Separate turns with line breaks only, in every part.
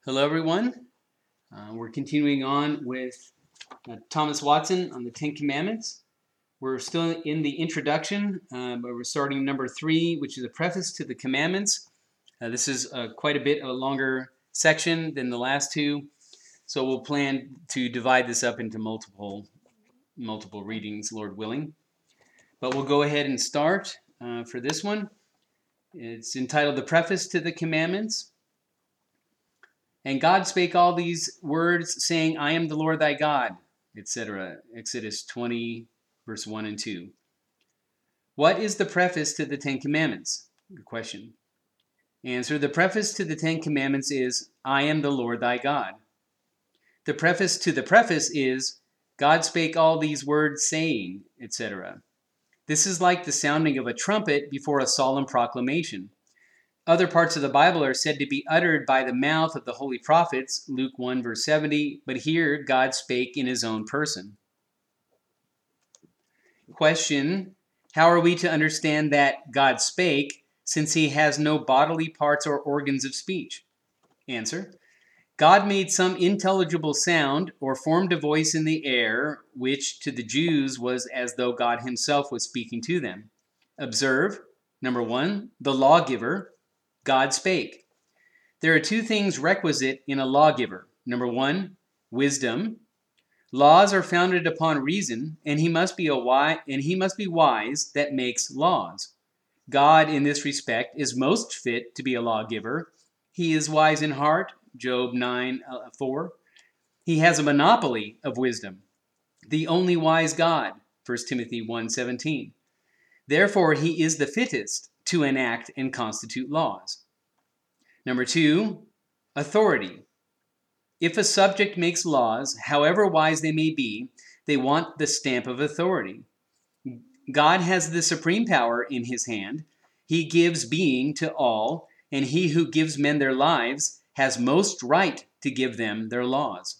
Hello, everyone. We're continuing on with Thomas Watson on the Ten Commandments. We're still in the introduction, but we're starting number 3, which is a preface to the commandments. This is quite a bit of a longer section than the last two, so we'll plan to divide this up into multiple readings, Lord willing. But we'll go ahead and start for this one. It's entitled The Preface to the Commandments. And God spake all these words, saying, I am the Lord thy God, etc. Exodus 20, verse 1 and 2. What is the preface to the Ten Commandments? Good question. Answer, the preface to the Ten Commandments is, I am the Lord thy God. The preface to the preface is, God spake all these words, saying, etc. This is like the sounding of a trumpet before a solemn proclamation. Other parts of the Bible are said to be uttered by the mouth of the holy prophets, Luke 1, verse 70, but here God spake in his own person. Question, how are we to understand that God spake, since he has no bodily parts or organs of speech? Answer, God made some intelligible sound, or formed a voice in the air, which to the Jews was as though God himself was speaking to them. Observe, number 1, the lawgiver, God spake. There are two things requisite in a lawgiver. Number 1, wisdom. Laws are founded upon reason, and he must be wise that makes laws. God, in this respect, is most fit to be a lawgiver. He is wise in heart, Job 9:4. He has a monopoly of wisdom, the only wise God, 1 Timothy 1:17. Therefore, he is the fittest to enact and constitute laws. Number 2, authority. If a subject makes laws, however wise they may be, they want the stamp of authority. God has the supreme power in his hand. He gives being to all, and he who gives men their lives has most right to give them their laws.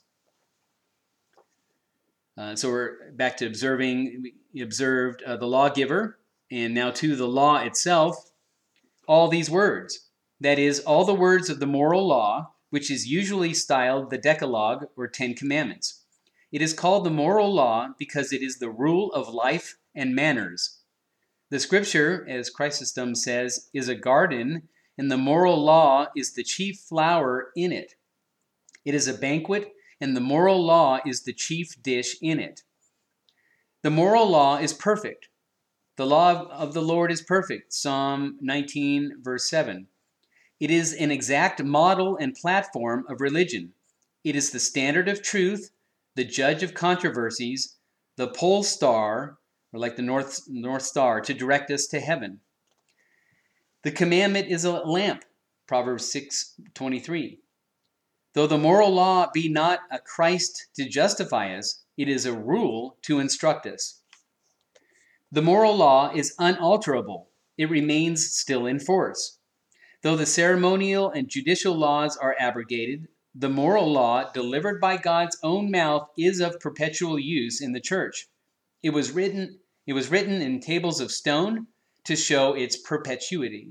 So we're back to observing. We observed the lawgiver, and now to the law itself, all these words. That is, all the words of the moral law, which is usually styled the Decalogue or Ten Commandments. It is called the moral law because it is the rule of life and manners. The scripture, as Chrysostom says, is a garden, and the moral law is the chief flower in it. It is a banquet, and the moral law is the chief dish in it. The moral law is perfect. The law of the Lord is perfect, Psalm 19, verse 7. It is an exact model and platform of religion. It is the standard of truth, the judge of controversies, the pole star, or like the North Star, to direct us to heaven. The commandment is a lamp, Proverbs 6:23. Though the moral law be not a Christ to justify us, it is a rule to instruct us. The moral law is unalterable. It remains still in force. Though the ceremonial and judicial laws are abrogated, the moral law delivered by God's own mouth is of perpetual use in the church. It was written in tables of stone to show its perpetuity.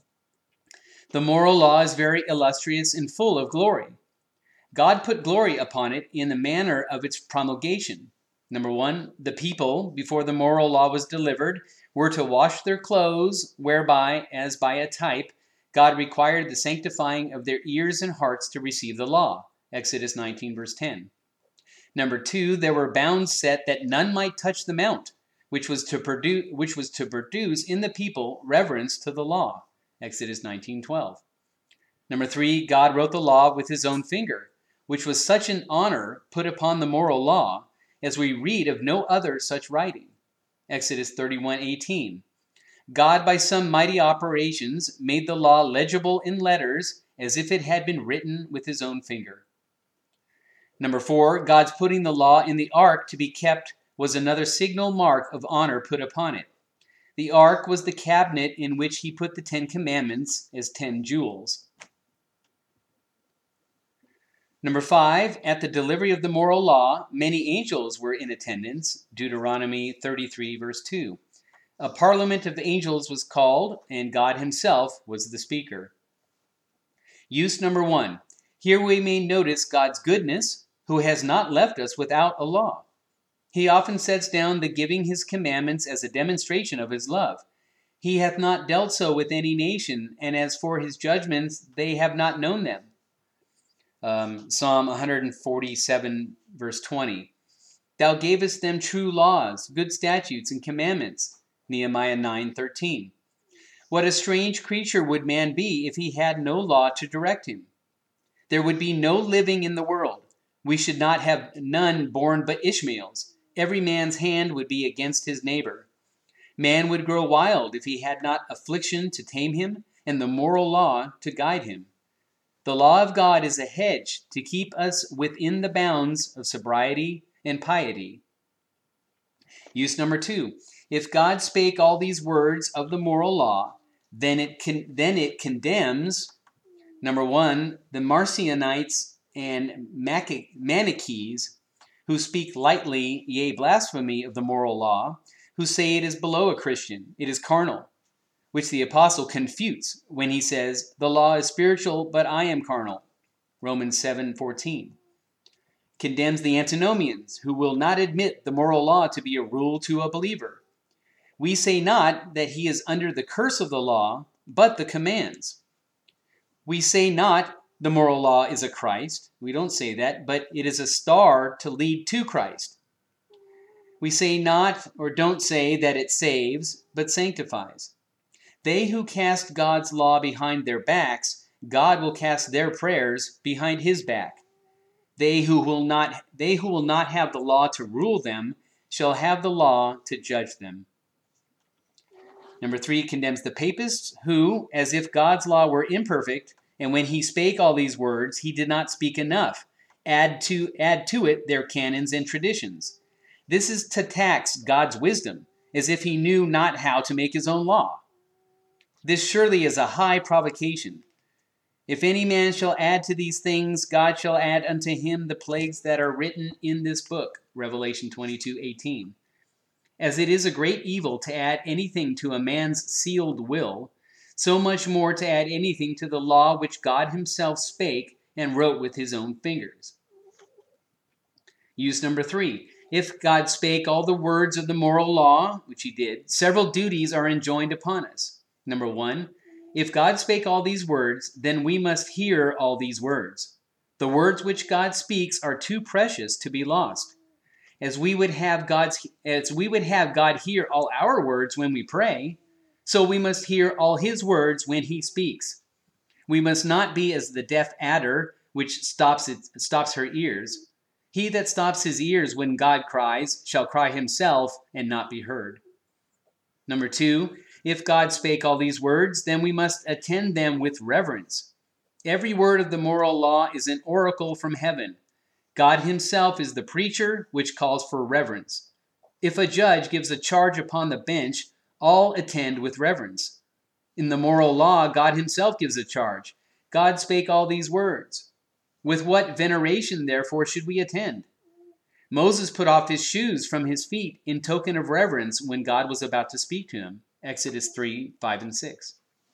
The moral law is very illustrious and full of glory. God put glory upon it in the manner of its promulgation. Number 1, the people, before the moral law was delivered, were to wash their clothes, whereby, as by a type, God required the sanctifying of their ears and hearts to receive the law. Exodus 19, verse 10. Number 2, there were bounds set that none might touch the mount, which was to produce in the people reverence to the law. Exodus 19:12. Number 3, God wrote the law with his own finger, which was such an honor put upon the moral law, as we read of no other such writing. Exodus 31:18. God, by some mighty operations, made the law legible in letters, as if it had been written with his own finger. Number 4, God's putting the law in the ark to be kept was another signal mark of honor put upon it. The ark was the cabinet in which he put the 10 Commandments as 10 jewels. Number 5, at the delivery of the moral law, many angels were in attendance, Deuteronomy 33, verse 2. A parliament of angels was called, and God himself was the speaker. Use number 1. Here we may notice God's goodness, who has not left us without a law. He often sets down the giving his commandments as a demonstration of his love. He hath not dealt so with any nation, and as for his judgments, they have not known them. Psalm 147, verse 20. Thou gavest them true laws, good statutes, and commandments. Nehemiah 9:13. What a strange creature would man be if he had no law to direct him. There would be no living in the world. We should not have none born but Ishmaels. Every man's hand would be against his neighbor. Man would grow wild if he had not affliction to tame him and the moral law to guide him. The law of God is a hedge to keep us within the bounds of sobriety and piety. Use number 2. If God spake all these words of the moral law, then it condemns, number 1, the Marcionites and Manichees, who speak lightly, yea, blasphemy of the moral law, who say it is below a Christian, it is carnal, which the apostle confutes when he says, the law is spiritual, but I am carnal, Romans 7:14. Condemns the antinomians, who will not admit the moral law to be a rule to a believer. We say not that he is under the curse of the law, but the commands. We say not the moral law is a Christ. We don't say that, but it is a star to lead to Christ. We say not or don't say that it saves, but sanctifies. They who cast God's law behind their backs, God will cast their prayers behind his back. They who will not have the law to rule them shall have the law to judge them. Number 3 condemns the papists who, as if God's law were imperfect, and when he spake all these words, he did not speak enough, add to it their canons and traditions. This is to tax God's wisdom, as if he knew not how to make his own law. This surely is a high provocation. If any man shall add to these things, God shall add unto him the plagues that are written in this book, Revelation 22:18. As it is a great evil to add anything to a man's sealed will, so much more to add anything to the law which God himself spake and wrote with his own fingers. Use number 3. If God spake all the words of the moral law, which he did, several duties are enjoined upon us. Number 1, if God spake all these words, then we must hear all these words. The words which God speaks are too precious to be lost. As we would have God hear all our words when we pray, so we must hear all his words when he speaks. We must not be as the deaf adder, which stops her ears. He that stops his ears when God cries shall cry himself and not be heard. Number 2, if God spake all these words, then we must attend them with reverence. Every word of the moral law is an oracle from heaven. God himself is the preacher, which calls for reverence. If a judge gives a charge upon the bench, all attend with reverence. In the moral law, God himself gives a charge. God spake all these words. With what veneration, therefore, should we attend? Moses put off his shoes from his feet in token of reverence when God was about to speak to him. Exodus 3:5 and 6.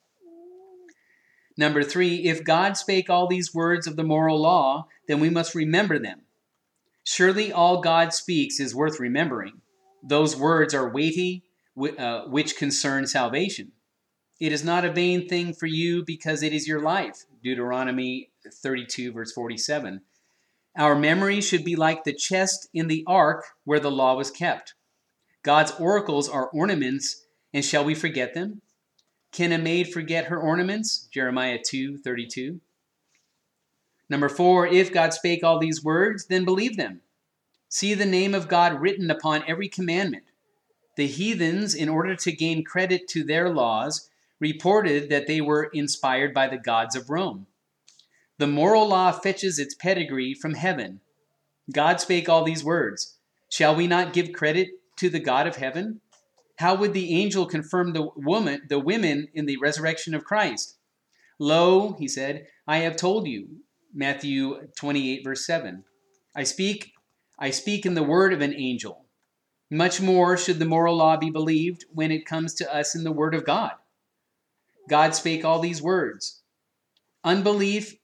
Number 3, if God spake all these words of the moral law, then we must remember them. Surely all God speaks is worth remembering. Those words are weighty, which concern salvation. It is not a vain thing for you because it is your life. Deuteronomy 32, verse 47. Our memory should be like the chest in the ark where the law was kept. God's oracles are ornaments, and shall we forget them? Can a maid forget her ornaments? Jeremiah 2:32. Number 4, if God spake all these words, then believe them. See the name of God written upon every commandment. The heathens, in order to gain credit to their laws, reported that they were inspired by the gods of Rome. The moral law fetches its pedigree from heaven. God spake all these words. Shall we not give credit to the God of heaven? How would the angel confirm the women in the resurrection of Christ? Lo, he said, I have told you. Matthew 28, verse 7. I speak in the word of an angel. Much more should the moral law be believed when it comes to us in the word of God. God spake all these words. Unbelief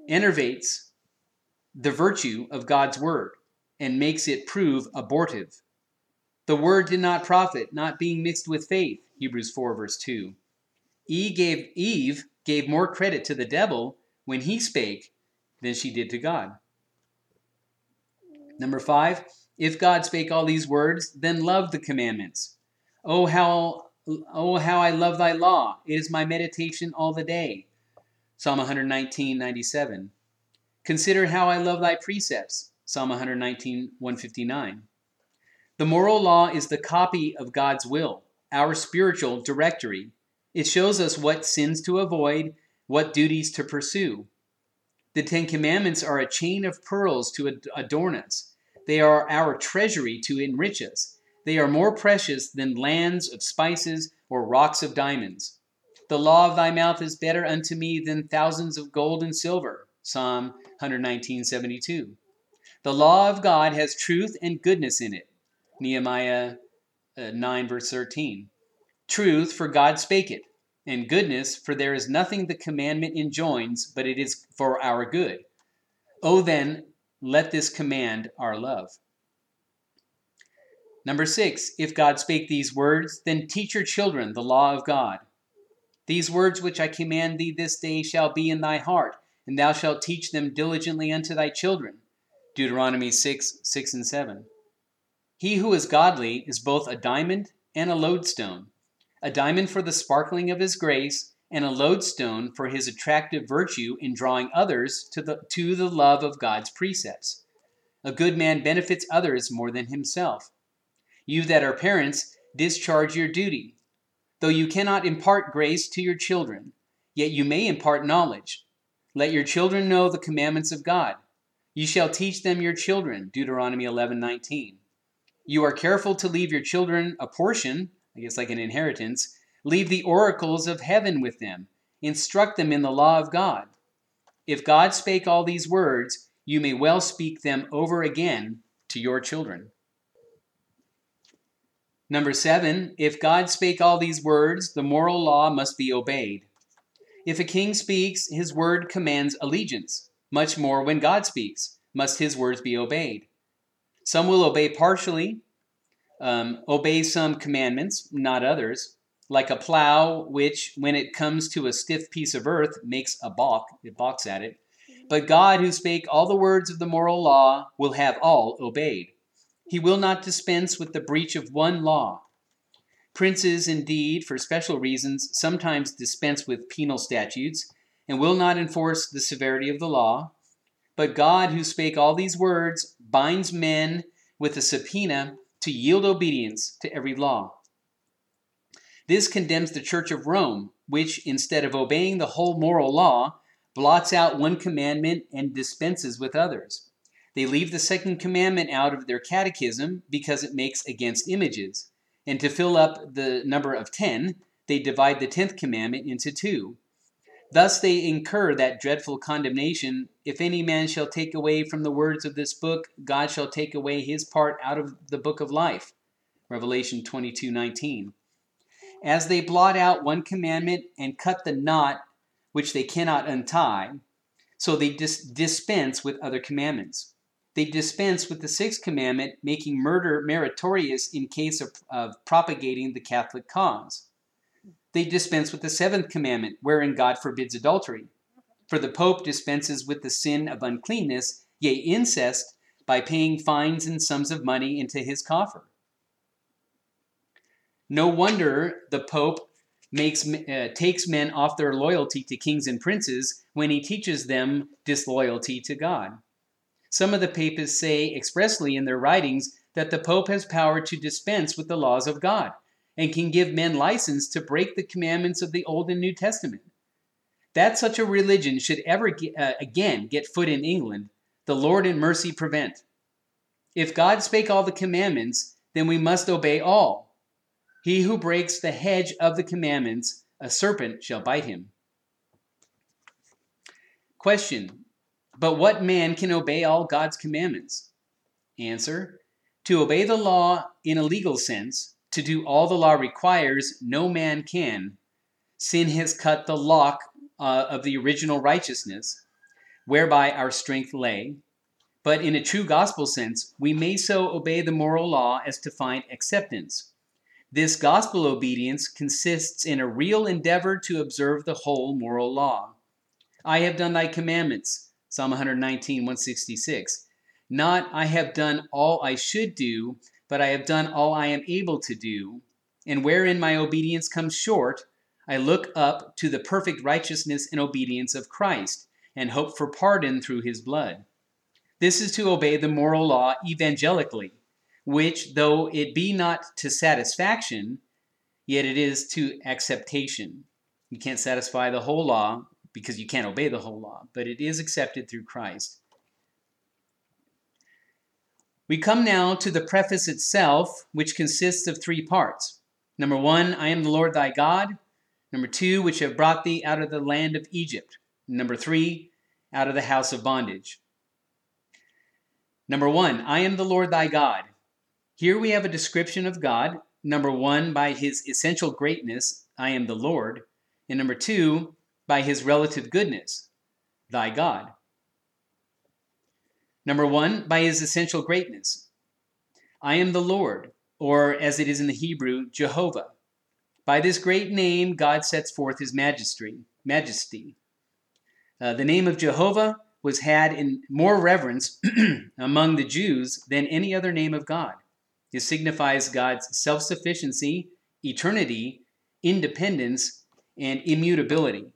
enervates the virtue of God's word and makes it prove abortive. The word did not profit, not being mixed with faith, Hebrews 4 verse 2. Eve gave more credit to the devil when he spake than she did to God. Number 5, if God spake all these words, then love the commandments. Oh how I love thy law. It is my meditation all the day. Psalm 119:97. Consider how I love thy precepts. Psalm 119:159. The moral law is the copy of God's will, our spiritual directory. It shows us what sins to avoid, what duties to pursue. The Ten Commandments are a chain of pearls to adorn us. They are our treasury to enrich us. They are more precious than lands of spices or rocks of diamonds. The law of thy mouth is better unto me than thousands of gold and silver. Psalm 119:72. The law of God has truth and goodness in it. Nehemiah 9 verse 13. Truth, for God spake it, and goodness, for there is nothing the commandment enjoins, but it is for our good. Oh then, let this command our love. Number 6, if God spake these words, then teach your children the law of God. These words which I command thee this day shall be in thy heart, and thou shalt teach them diligently unto thy children. Deuteronomy 6 and 7. He who is godly is both a diamond and a lodestone. A diamond for the sparkling of his grace, and a lodestone for his attractive virtue in drawing others to the love of God's precepts. A good man benefits others more than himself. You that are parents, discharge your duty. Though you cannot impart grace to your children, yet you may impart knowledge. Let your children know the commandments of God. You shall teach them your children, Deuteronomy 11:19. You are careful to leave your children a portion, I guess like an inheritance. Leave the oracles of heaven with them. Instruct them in the law of God. If God spake all these words, you may well speak them over again to your children. Number 7, if God spake all these words, the moral law must be obeyed. If a king speaks, his word commands allegiance. Much more when God speaks, must his words be obeyed. Some will obey partially, obey some commandments, not others, like a plow, which, when it comes to a stiff piece of earth, makes a balk, it balks at it. But God, who spake all the words of the moral law, will have all obeyed. He will not dispense with the breach of one law. Princes, indeed, for special reasons, sometimes dispense with penal statutes, and will not enforce the severity of the law. But God, who spake all these words, binds men with a subpoena to yield obedience to every law. This condemns the Church of Rome, which, instead of obeying the whole moral law, blots out one commandment and dispenses with others. They leave the second commandment out of their catechism because it makes against images. And to fill up the number of 10, they divide the 10th commandment into 2. Thus they incur that dreadful condemnation, if any man shall take away from the words of this book, God shall take away his part out of the book of life. Revelation 22:19. As they blot out one commandment and cut the knot which they cannot untie, so they dispense with other commandments. They dispense with the 6th commandment, making murder meritorious in case of propagating the Catholic cause. They dispense with the 7th commandment, wherein God forbids adultery. For the Pope dispenses with the sin of uncleanness, yea, incest, by paying fines and sums of money into his coffer. No wonder the Pope takes men off their loyalty to kings and princes when he teaches them disloyalty to God. Some of the papists say expressly in their writings that the Pope has power to dispense with the laws of God and can give men license to break the commandments of the Old and New Testament. That such a religion should ever again get foot in England, the Lord in mercy prevent. If God spake all the commandments, then we must obey all. He who breaks the hedge of the commandments, a serpent shall bite him. Question. But what man can obey all God's commandments? Answer. To obey the law in a legal sense, to do all the law requires, no man can. Sin has cut the lock of the original righteousness. whereby our strength lay. But in a true gospel sense, we may so obey the moral law as to find acceptance. This gospel obedience consists in a real endeavor to observe the whole moral law. I have done thy commandments, Psalm 119, 166. Not, I have done all I should do, but I have done all I am able to do. And wherein my obedience comes short, I look up to the perfect righteousness and obedience of Christ, and hope for pardon through his blood. This is to obey the moral law evangelically, which, though it be not to satisfaction, yet it is to acceptation. You can't satisfy the whole law because you can't obey the whole law, but it is accepted through Christ. We come now to the preface itself, which consists of 3 parts. Number 1, I am the Lord thy God. Number 2, which have brought thee out of the land of Egypt. Number 3, out of the house of bondage. Number 1, I am the Lord thy God. Here we have a description of God. Number 1, by his essential greatness, I am the Lord. And number 2, by his relative goodness, thy God. Number 1, by his essential greatness. I am the Lord, or as it is in the Hebrew, Jehovah. By this great name, God sets forth his majesty. The name of Jehovah was had in more reverence among the Jews than any other name of God. It signifies God's self-sufficiency, eternity, independence, and immutability.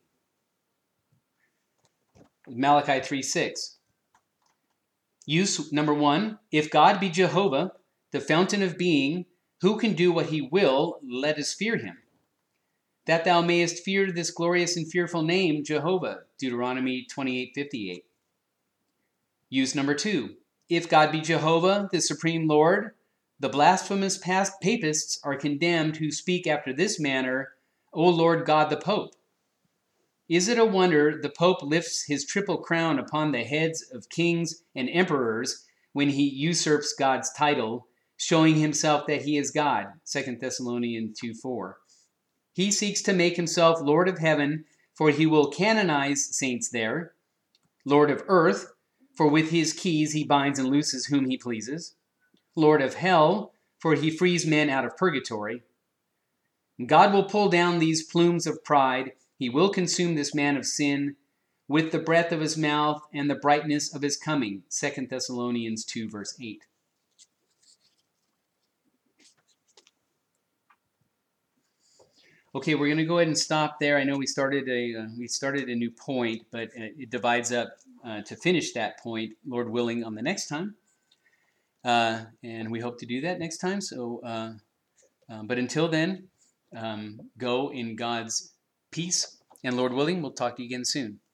Malachi 3:6. Use number 1, if God be Jehovah, the fountain of being, who can do what he will, let us fear him. That thou mayest fear this glorious and fearful name, Jehovah, Deuteronomy 28:58. Use number 2, if God be Jehovah, the supreme Lord, the blasphemous papists are condemned who speak after this manner, O Lord God the Pope. Is it a wonder the Pope lifts his triple crown upon the heads of kings and emperors when he usurps God's title, showing himself that he is God, 2 Thessalonians 2:4. He seeks to make himself Lord of heaven, for he will canonize saints there, Lord of earth, for with his keys he binds and looses whom he pleases, Lord of hell, for he frees men out of purgatory. God will pull down these plumes of pride. He will consume this man of sin with the breath of his mouth and the brightness of his coming, 2 Thessalonians 2, verse 8. Okay, we're going to go ahead and stop there. I know we started a new point, but it divides up to finish that point, Lord willing, on the next time. And we hope to do that next time. So, but until then, go in God's peace. And Lord willing, we'll talk to you again soon.